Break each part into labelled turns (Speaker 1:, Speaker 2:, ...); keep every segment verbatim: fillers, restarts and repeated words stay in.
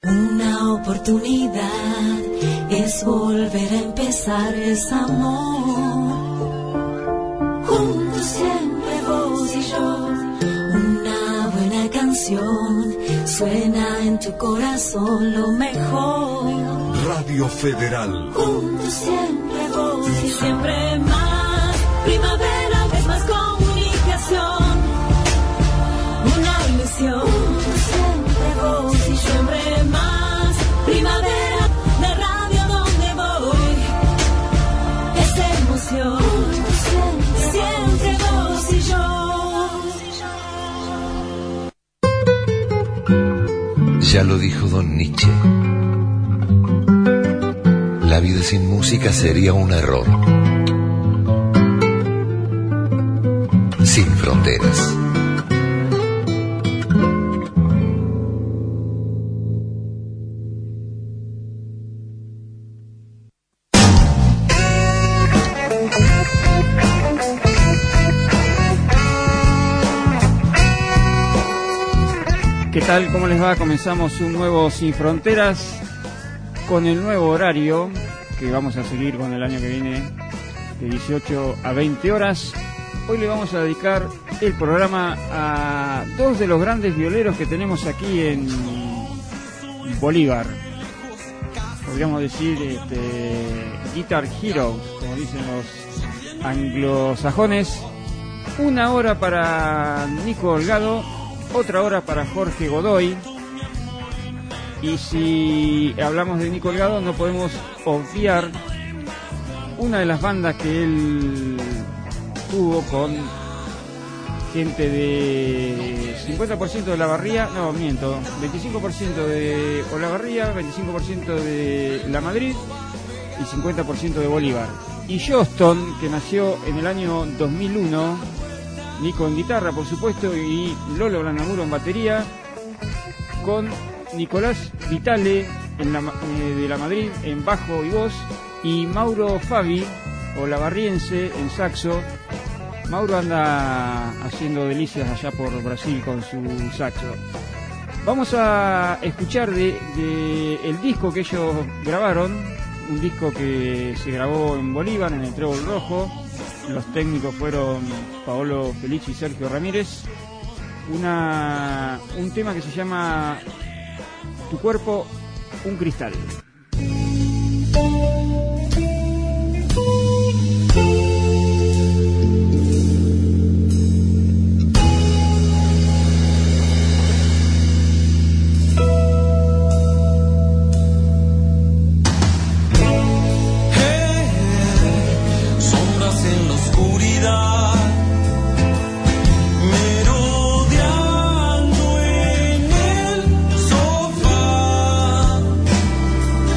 Speaker 1: Una oportunidad es volver a empezar, es amor. Juntos siempre vos y yo. Una buena canción suena en tu corazón, lo mejor.
Speaker 2: Radio Federal.
Speaker 1: Juntos siempre vos y siempre más. Primavera es más comunicación. Una ilusión. Juntos siempre vos y siempre más. Primavera de radio donde voy. Es emoción. Juntos siempre, siempre vos y yo.
Speaker 3: Ya lo dijo don Nietzsche. La vida sin música sería un error. Sin fronteras.
Speaker 4: ¿Qué tal? ¿Cómo les va? Comenzamos un nuevo Sin Fronteras con el nuevo horario que vamos a seguir con el año que viene de dieciocho a veinte horas. Hoy le vamos a dedicar el programa a dos de los grandes violeros que tenemos aquí en Bolívar. Podríamos decir este, Guitar Heroes, como dicen los anglosajones. Una hora para Nico Holgado, otra hora para Jorge Godoy. Y si hablamos de Nico Holgado, no podemos obviar una de las bandas que él tuvo con gente de cincuenta por ciento de Olavarría, no, miento, veinticinco por ciento de Olavarría, veinticinco por ciento de La Madrid y cincuenta por ciento de Bolívar. Y Johnston, que nació en el año dos mil uno, Nico en guitarra, por supuesto, y Lolo Blandamuro en batería, con Nicolás Vitale en la, eh, de La Madrid en bajo y voz, y Mauro Fabi, olavarriense, en saxo. Mauro anda haciendo delicias allá por Brasil con su saxo. Vamos a escuchar de, de el disco que ellos grabaron, un disco que se grabó en Bolívar, en el Trébol Rojo. Los técnicos fueron Paolo Felici y Sergio Ramírez. Una, un tema que se llama Tu cuerpo, un cristal.
Speaker 5: Merodeando en el sofá.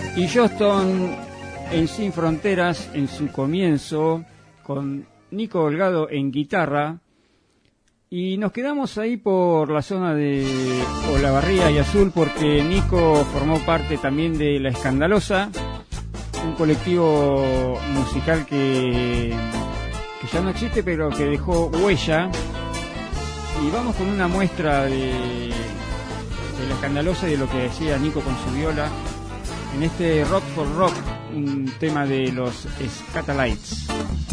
Speaker 4: Y Johnston en Sin Fronteras en su comienzo, con Nico Holgado en guitarra. Y nos quedamos ahí por la zona de Olavarría y Azul porque Nico formó parte también de La Escandalosa, un colectivo musical que, que ya no existe pero que dejó huella. Y vamos con una muestra de, de La Escandalosa y de lo que decía Nico con su viola en este Rock for Rock, un tema de los Scatalites.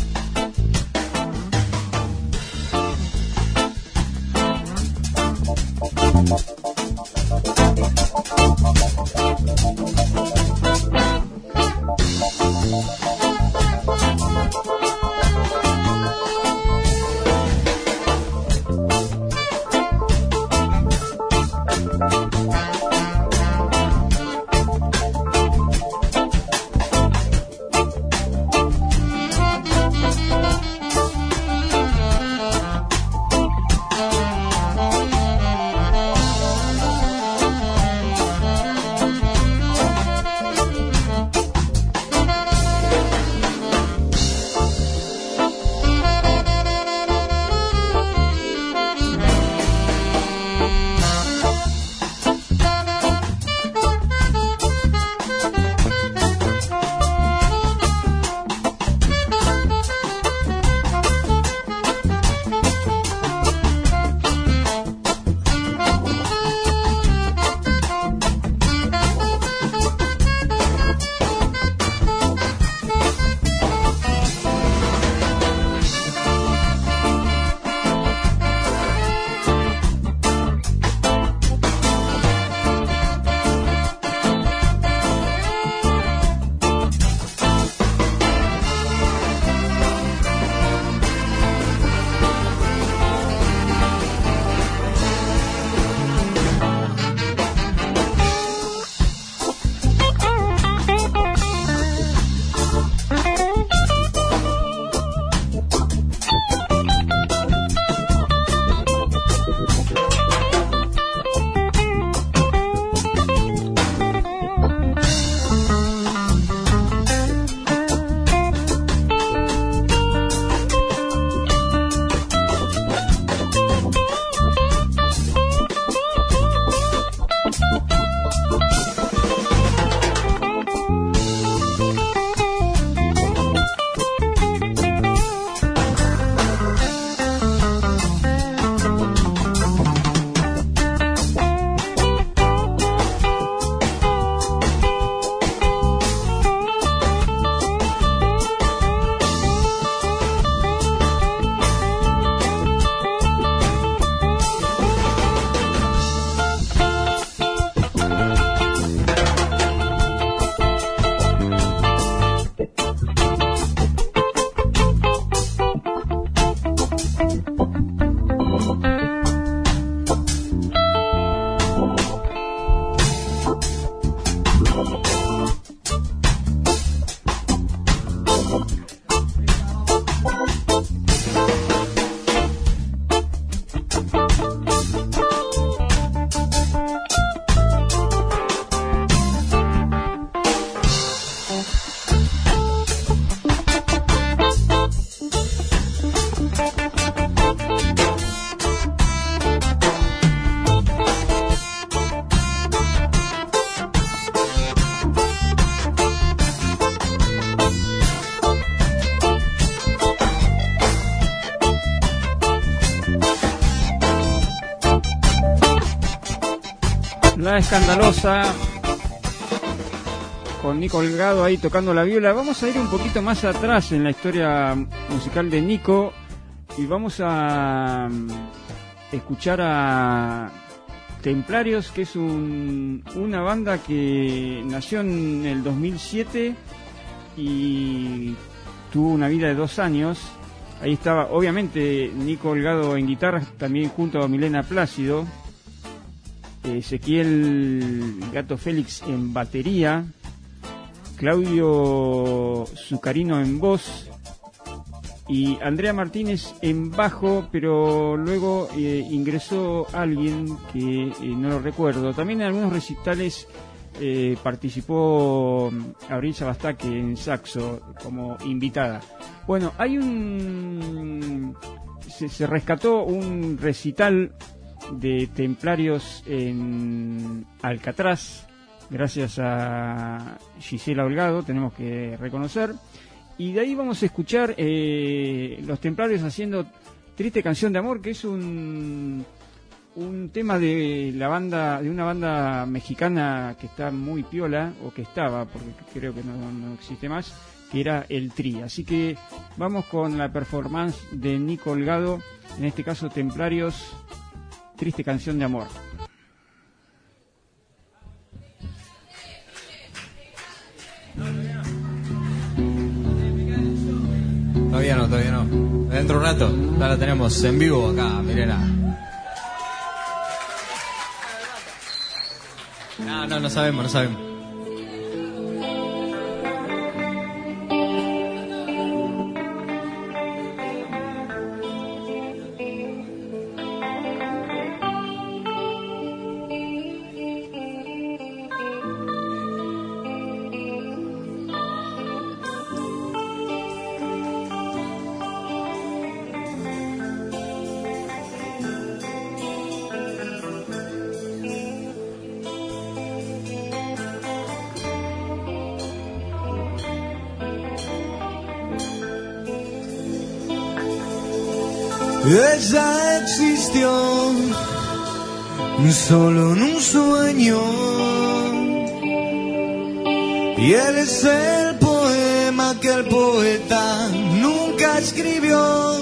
Speaker 4: La Escandalosa con Nico Holgado ahí tocando la viola. Vamos a ir un poquito más atrás en la historia musical de Nico y vamos a escuchar a Templarios, que es un, una banda que nació en el dos mil siete y tuvo una vida de dos años. Ahí estaba obviamente Nico Holgado en guitarra, también junto a Milena Plácido, Ezequiel Gato Félix en batería, Claudio Zucarino en voz y Andrea Martínez en bajo, pero luego eh, ingresó alguien que eh, no lo recuerdo. También en algunos recitales eh, participó Abril Sabastaque en saxo como invitada. Bueno, hay un... Se, se rescató un recital de Templarios en Alcatraz, gracias a Gisela Holgado, tenemos que reconocer. Y de ahí vamos a escuchar eh, los Templarios haciendo Triste Canción de Amor, que es un... un tema de la banda, de una banda mexicana que está muy piola, o que estaba, porque creo que no, no existe más, que era el Tri. Así que vamos con la performance de Nico Holgado, en este caso Templarios, Triste Canción de Amor.
Speaker 5: Todavía no, todavía no. Dentro de un rato, ya la tenemos en vivo acá, Mirena. No, no, no sabemos, no sabemos.
Speaker 6: Ella existió solo en un sueño, y él es el poema que el poeta nunca escribió.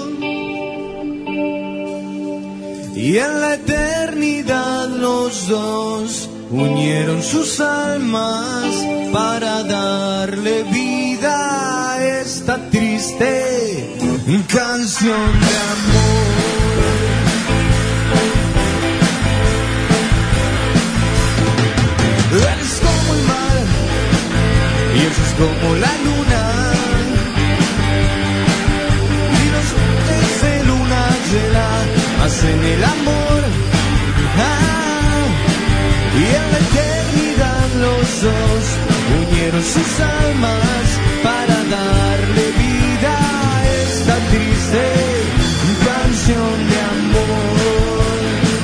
Speaker 6: Y en la eternidad los dos unieron sus almas para darle vida a esta triste canción de amor. Él es como el mar y ella es como la luna, y los meses de luna llena hacen el amor. Ah, y en la eternidad los dos unieron sus almas para darle vida a esta triste canción de amor.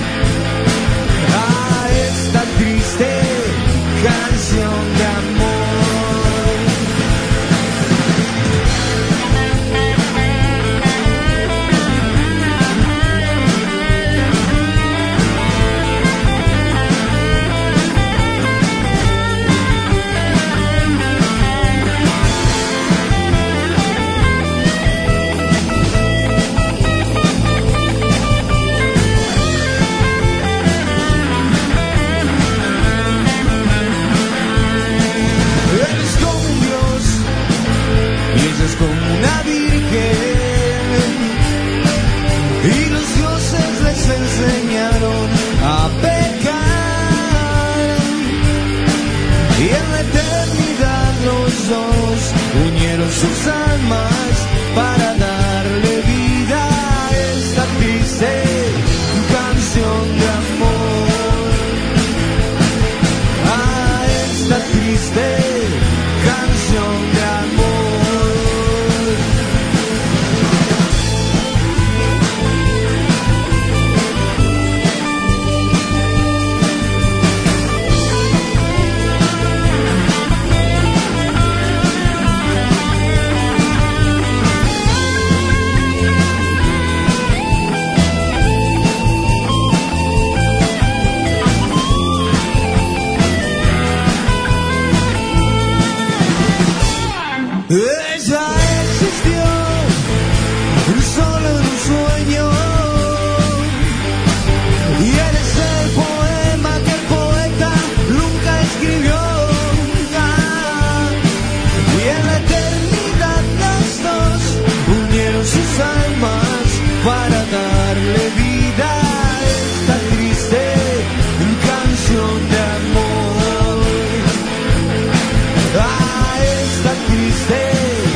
Speaker 6: A esta triste canción de amor. Es como una virgen, y los dioses les enseñaron a pecar, y en la eternidad los dos unieron sus almas para darle vida a esta triste canción de amor. A esta triste canción de amor. Ella existió solo en un sueño, y él es el poema que el poeta nunca escribió. Ah, y en la eternidad los dos unieron sus almas para darle vida a esta triste canción de amor. A esta triste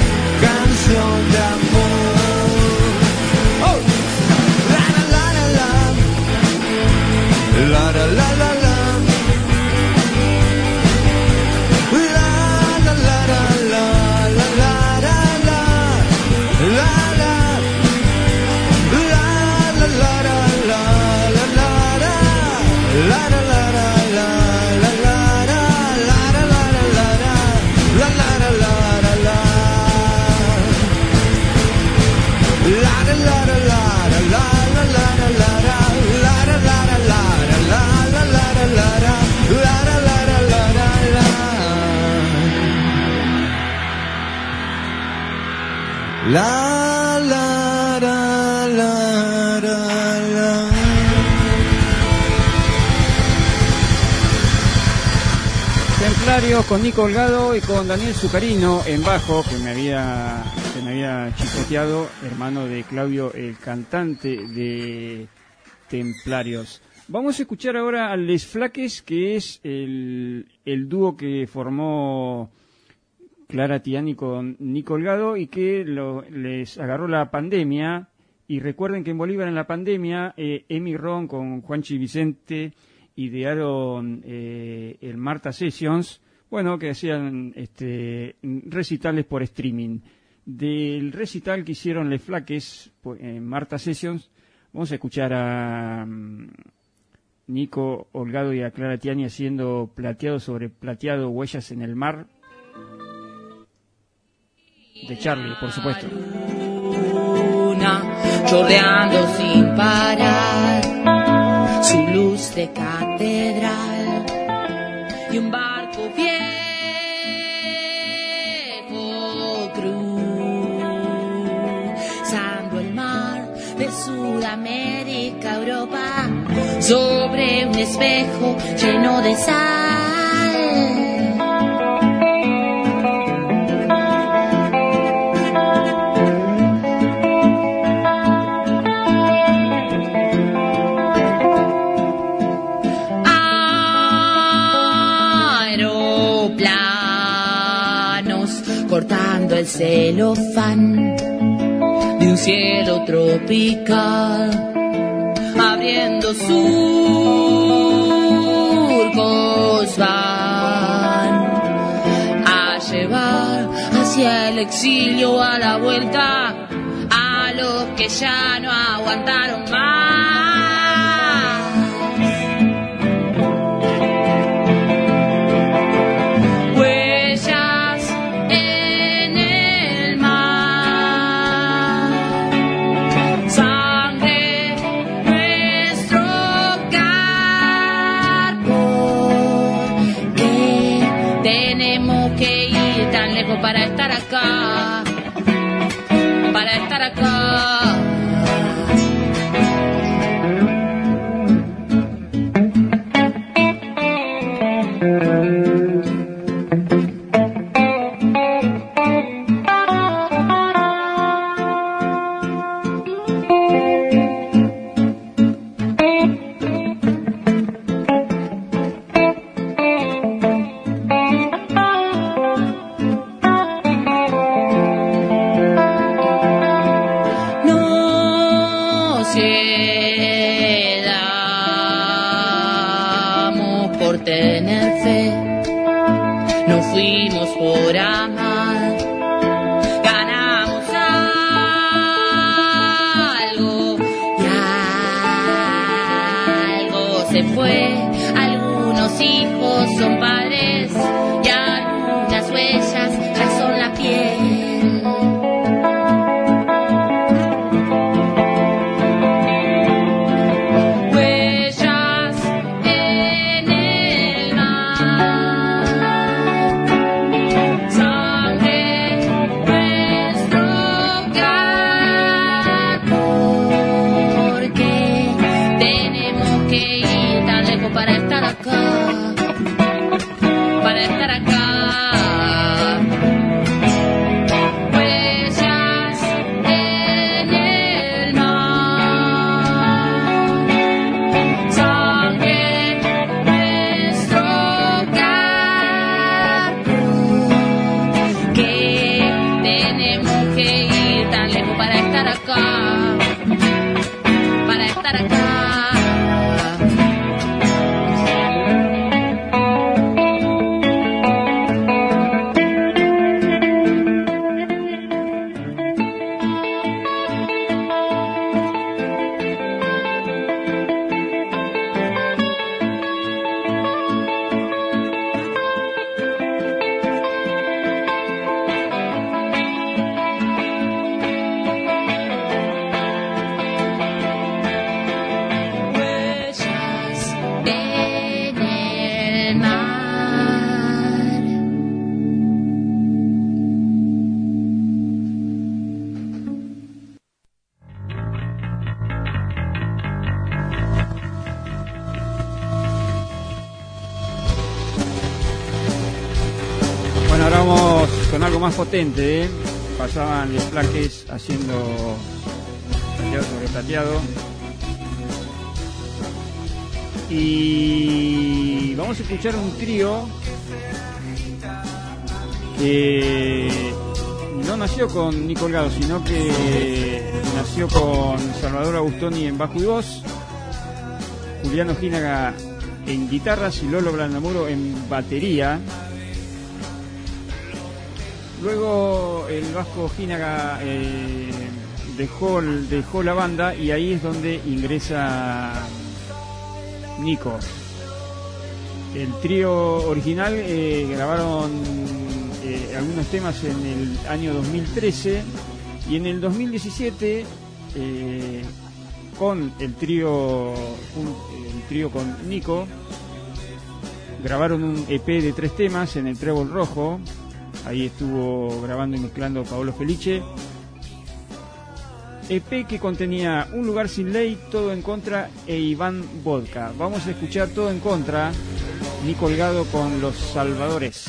Speaker 6: La, la, la, la, la, la.
Speaker 4: Templarios con Nico Holgado y con Daniel Zucarino en bajo, que me había, que me había chicoteado, hermano de Claudio, el cantante de Templarios. Vamos a escuchar ahora a Les Flaques, que es el, el dúo que formó Clara Tiani con Nico Holgado y que lo, les agarró la pandemia. Y recuerden que en Bolívar en la pandemia, eh, Emi Ron con Juanchi Vicente idearon eh, el Marta Sessions, bueno, que hacían este, recitales por streaming. Del recital que hicieron Les Flaques en Marta Sessions, vamos a escuchar a um, Nico Holgado y a Clara Tiani haciendo Plateado sobre Plateado, Huellas en el Mar, de Charlie, por supuesto.
Speaker 7: Luna chorreando sin parar, su luz de catedral y un barco viejo cruzando el mar de Sudamérica a Europa sobre un espejo lleno de sal. Cortando el celofán de un cielo tropical, abriendo surcos van a llevar hacia el exilio, a la vuelta a los que ya no aguantaron más. Para estar acá, para estar acá.
Speaker 8: Sangre
Speaker 4: Seguimos con algo más potente, ¿eh? Pasaban Les Plaques haciendo plateado sobre plateado. Y vamos a escuchar un trío que no nació con Nico Holgado, sino que nació con Salvador Agustoni en bajo y voz, Juliano Gínaga en guitarras y Lolo Blandamuro en batería. Luego el vasco Gínaga eh, dejó, dejó la banda y ahí es donde ingresa Nico. El trío original eh, grabaron eh, algunos temas en el año dos mil trece y en el dos mil diecisiete eh, con el trío un, el trío con Nico grabaron un E P de tres temas en el Trébol Rojo. Ahí estuvo grabando y mezclando Paolo Felice. E P que contenía Un lugar sin ley, Todo en contra e Iván Vodka. Vamos a escuchar Todo en contra, Nico Holgado con Los Salvadores.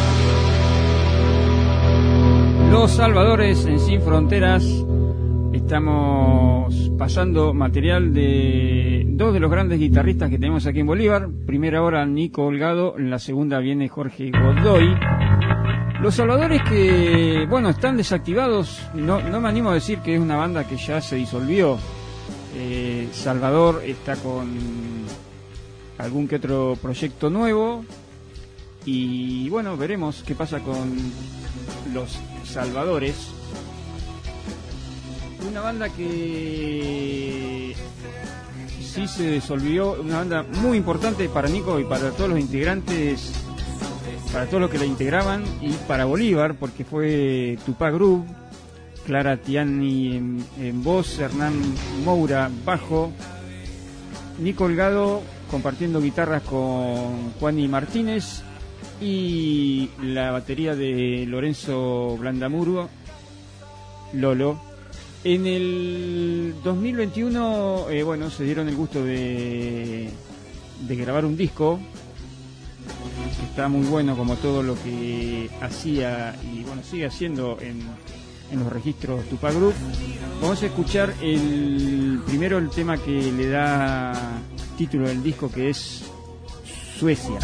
Speaker 4: Salvadores en Sin Fronteras. Estamos pasando material de dos de los grandes guitarristas que tenemos aquí en Bolívar. Primera hora Nico Holgado, en la segunda viene Jorge Godoy. Los Salvadores que, bueno, están desactivados. No, no me animo a decir que es una banda que ya se disolvió. Eh, Salvador está con algún que otro proyecto nuevo. Y bueno, veremos qué pasa con los Salvadores. Una banda que sí se disolvió, una banda muy importante para Nico y para todos los integrantes, para todos los que la integraban, y para Bolívar, porque fue Tupac Group, Clara Tiani en, en voz, Hernán Moura bajo, Nico Holgado compartiendo guitarras con Juani Martínez y la batería de Lorenzo Blandamuro, Lolo. En el dos mil veintiuno, eh, bueno, se dieron el gusto de, de grabar un disco. Está muy bueno, como todo lo que hacía y bueno sigue haciendo en, en los registros Tupac Group. Vamos a escuchar el primero el tema que le da título del disco, que es Suecia.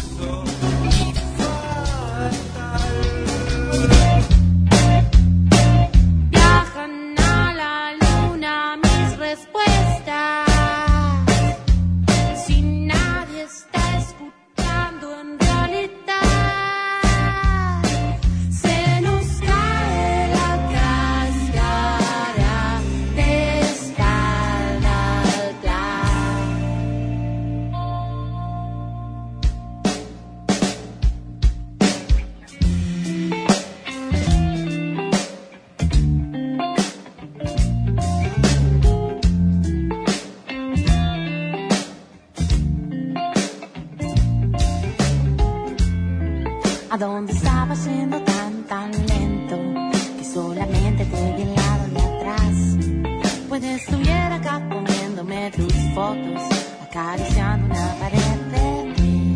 Speaker 8: ¿A dónde estaba yendo tan, tan lento? Que solamente te vi al lado de atrás. Pues estuviera acá poniéndome tus fotos, acariciando una pared de ti.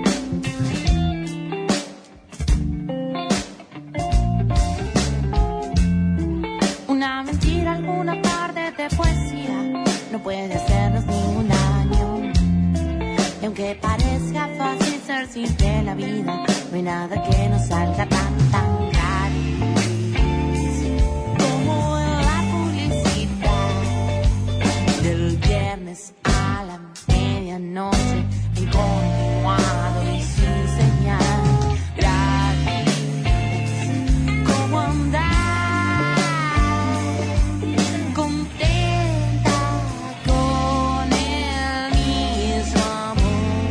Speaker 8: Una mentira, alguna parte de poesía no puede hacernos ningún daño. Y aunque parezca fácil ser simple en la vida, no hay nada que nos salga tan, tan gratis como en la publicidad del viernes a la medianoche, en continuado y sin señal. Gratis como andar contenta con el mismo amor.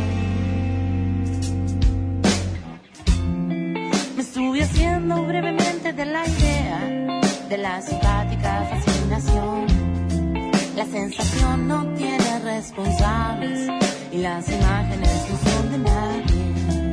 Speaker 8: Estuve haciendo brevemente de la idea de la simpática fascinación. La sensación no tiene responsables y las imágenes no son de nadie.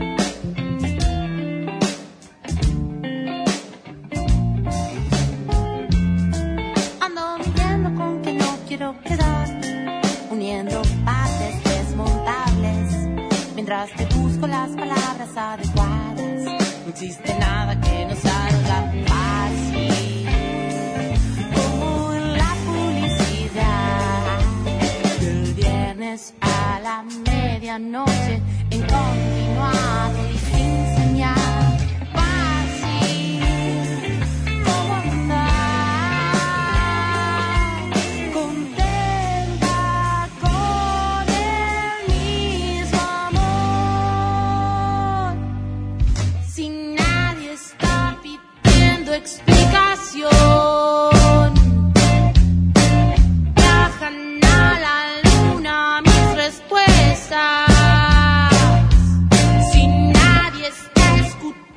Speaker 8: Ando midiendo con que no quiero quedar, uniendo partes desmontables, mientras te busco las palabras adecuadas. No existe nada que nos salga fácil, como en la publicidad del viernes a la medianoche, en continuado y sin señal. Fácil como andar contenta con el mismo amor. Si nadie está pidiendo explicación, viajan a la luna mis respuestas. Si nadie está escuchando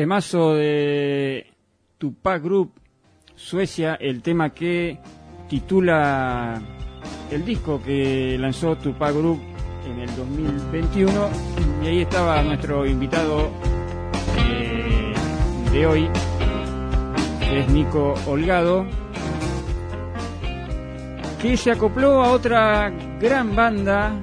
Speaker 4: temazo de Tupac Group, Suecia, el tema que titula el disco que lanzó Tupac Group en el dos mil veintiuno, y ahí estaba nuestro invitado eh, de hoy, que es Nico Holgado, que se acopló a otra gran banda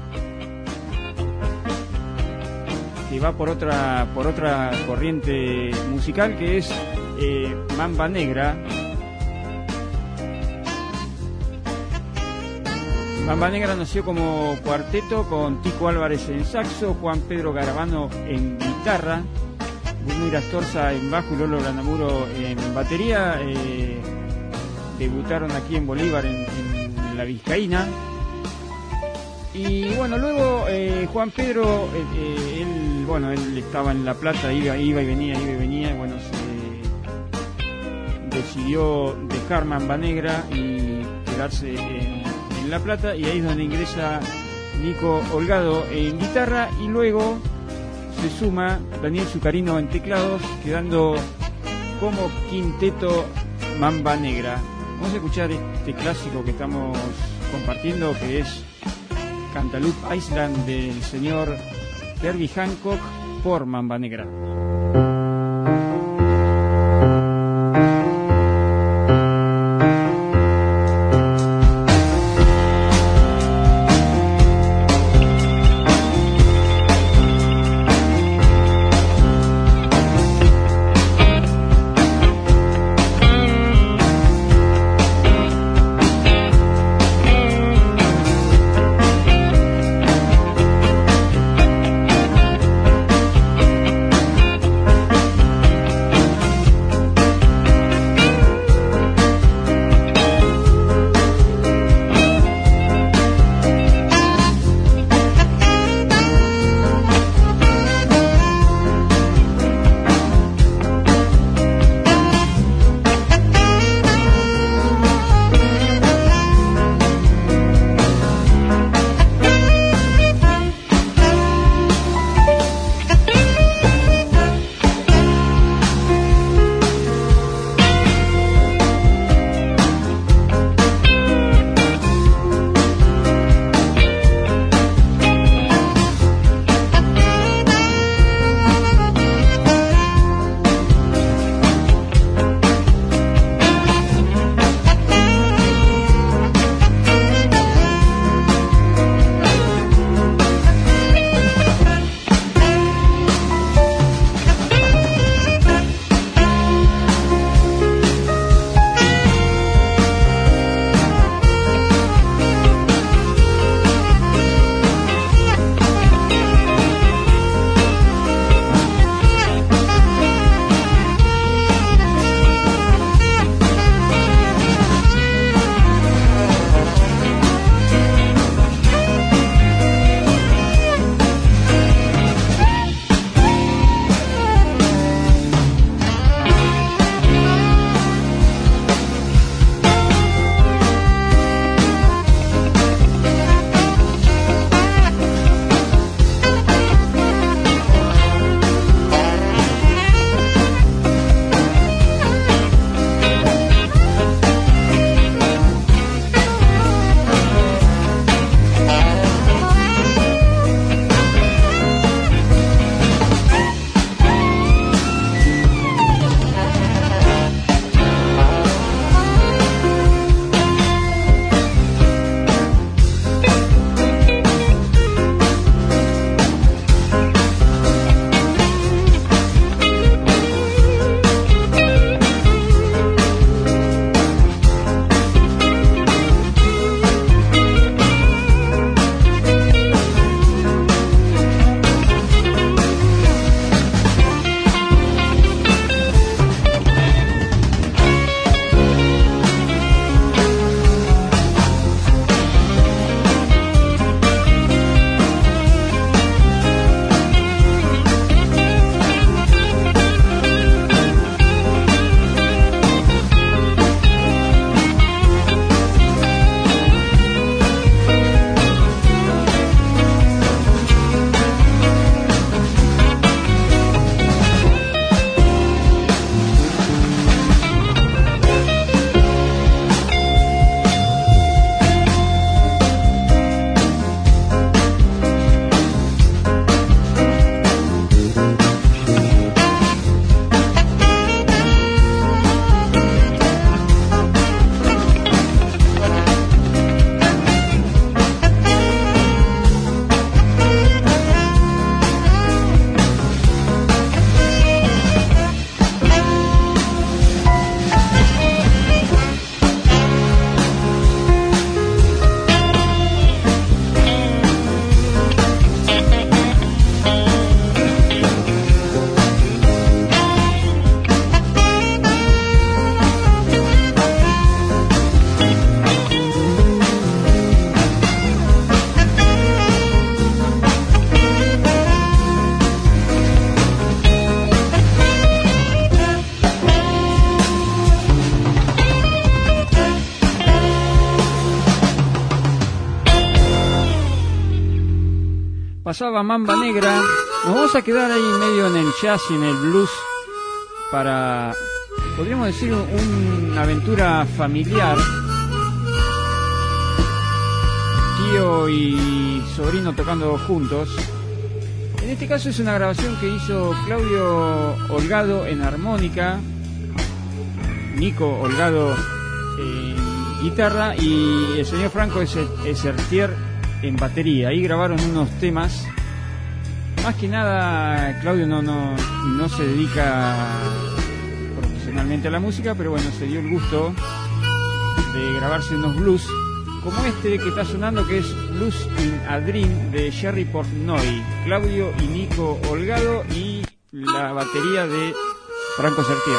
Speaker 4: que va por otra por otra corriente musical, que es eh, Mamba Negra. Mamba Negra nació como cuarteto con Tico Álvarez en saxo, Juan Pedro Garabano en guitarra, Gudmir Astorza en bajo y Lolo Granamuro en batería. Eh, debutaron aquí en Bolívar, en, en la Vizcaína. Y bueno, luego eh, Juan Pedro, eh, eh, él, bueno, él estaba en La Plata, iba, iba y venía, iba y venía, y bueno, se decidió dejar Mamba Negra y quedarse en, en La Plata, y ahí es donde ingresa Nico Holgado en guitarra, y luego se suma Daniel Zucarino en teclados, quedando como quinteto Mamba Negra. Vamos a escuchar este clásico que estamos compartiendo, que es Cantaloupe Island, del señor Herbie Hancock, por Mamba Negra. Pasaba Mamba Negra. Nos vamos a quedar ahí medio en el jazz y en el blues para, podríamos decir, una aventura familiar. Tío y sobrino tocando juntos. En este caso es una grabación que hizo Claudio Holgado en armónica, Nico Holgado en guitarra y el señor Franco Esertier en batería. Ahí grabaron unos temas. Más que nada, Claudio no, no, no se dedica profesionalmente a la música, pero bueno, se dio el gusto de grabarse unos blues, como este que está sonando, que es Blues in a Dream de Jerry Portnoy, Claudio y Nico Holgado y la batería de Franco Esertier.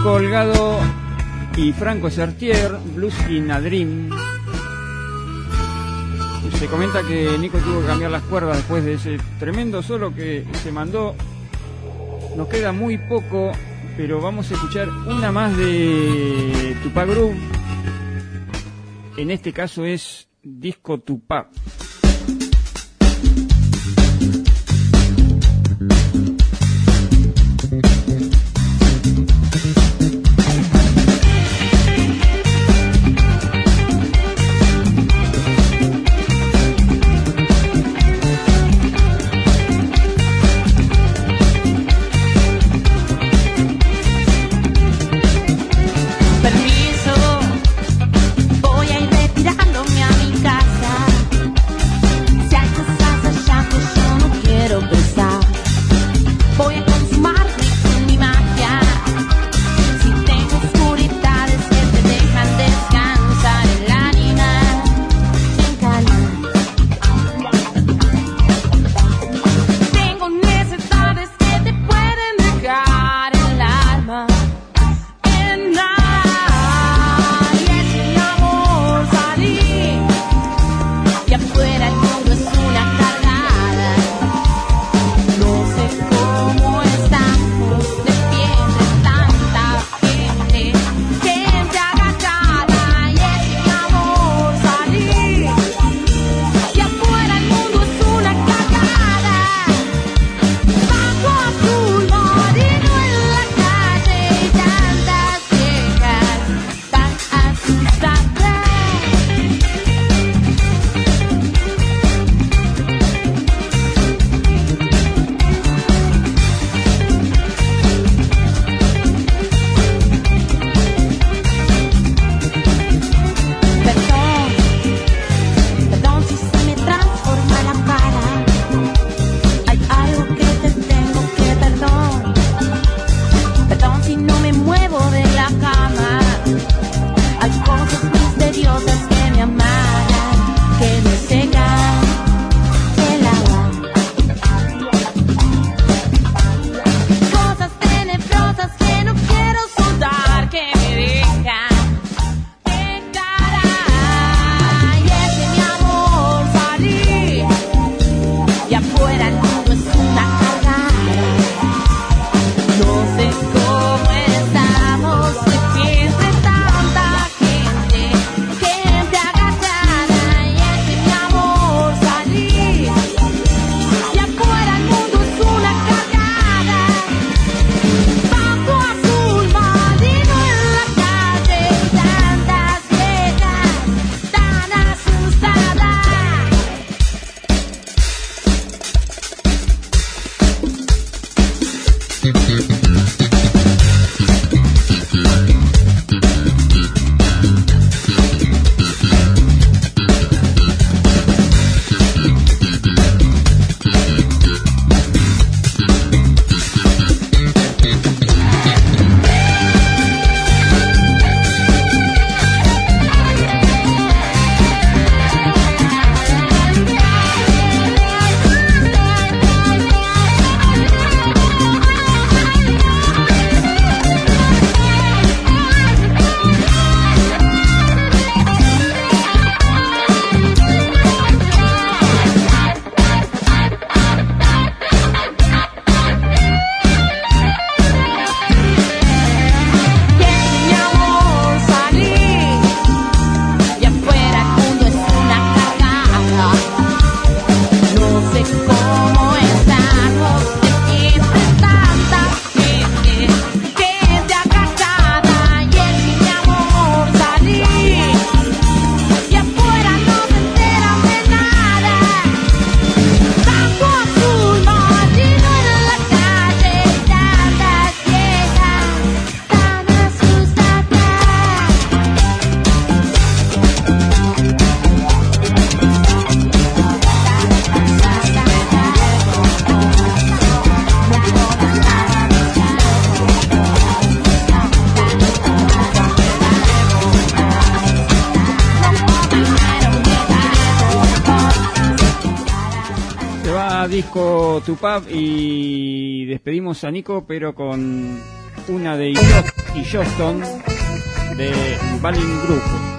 Speaker 4: Nico Holgado y Franco Sertier, Blues in a Dream. Se comenta que Nico tuvo que cambiar las cuerdas después de ese tremendo solo que se mandó. Nos queda muy poco, pero vamos a escuchar una más de Tupac Groove. En este caso es Disco Tupac. Disco Tupac y despedimos a Nico, pero con una de Idiot. y Johnston de Balin Group.